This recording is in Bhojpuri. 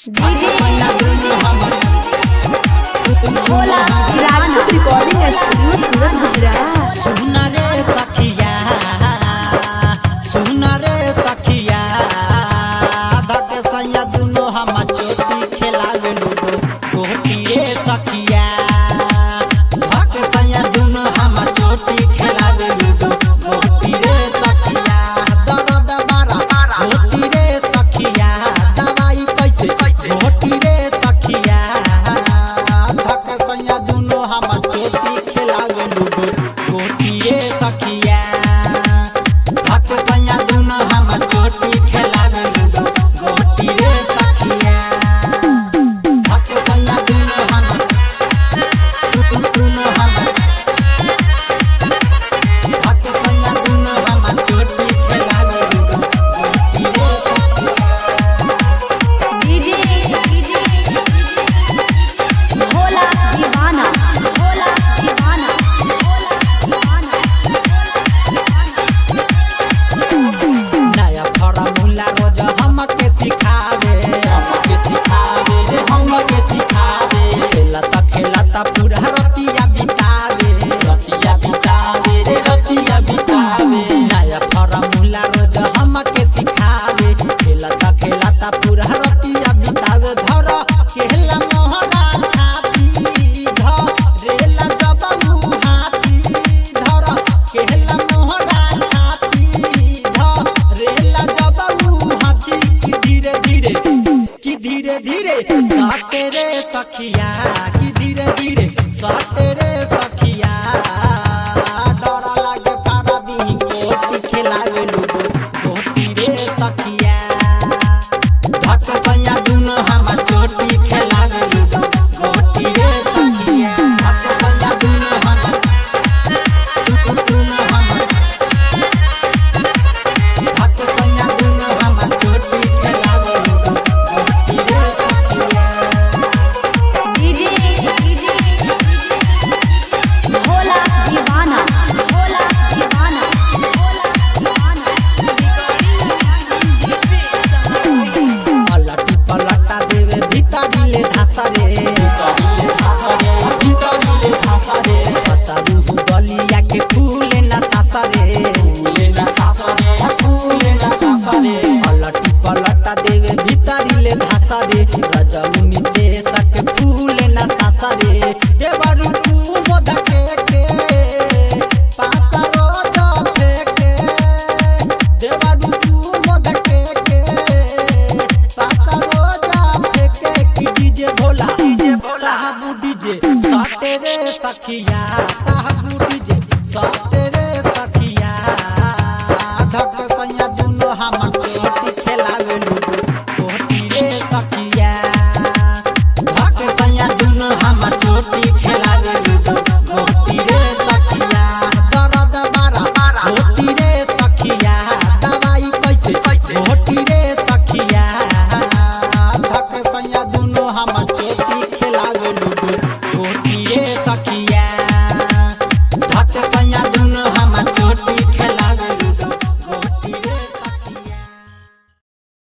Rajput recording studio Surat Gujarat. सुना रे सखिया धके सैया दुनो हम चोटी खेलावे लूडो गोटी रे सखिया धके सैया दुनो हम चोटी खेलावे लूडो गोटी रे सखिया दर्द बारा गोटी रे सखिया दवाई कैसे गोटी रे सखिया धके सैया दुनो हम चोटी खेलावे लूडो गोटी रे सखिया धके सैया दुनो हम चोटी खेलावे लूडो गोटी रे सखिया धके सैया दुनो हम धके सैया दुनो हम चोटी खेलावे लूडो गोटी रे सखिया। भोला दीवाना, भोला दीवाना, भोला दीवाना। नया फॉर्मूला रोज हमके सिखावे खेलता पूरा रतिया बितावे नया फॉर्मूला रोज हमके सिखावे खेलता पूरा रतिया बितावे धर केला मोहरा छाती धरेला जब मुहाती धर केला मोहरा छाती धरेला जब मुहाती कि धीरे धीरे साटे रे सखिया कि धीरे धीरे साटे रे सखिया डर लागे पारा दी गोटी खेलावे लूडो गोटी रे सखिया धके सैया दुनो हम चोटी खेलावे लूडो गोटी रे सखिया धके सैया दुनो हम धके सैया दुनो हम चोटी खेलावे लूडो गोटी रे सखिया। भोला दीवाना, भोला दीवाना, भोला दीवाना। पलटी पलटा देवे भीतरी ले धासा रे पतरू गलिया के फूले न सासा रे पलटी पलटा देवे भीतरी ले धासा रे रजमुनी देश के फूले न सासा रे देवरू तू मोदा के पासा रोज फेके देवरू तू मोदा के पासा रोज फेके कि डीजे भोला साहब डीजे साटे रे सखिया साहब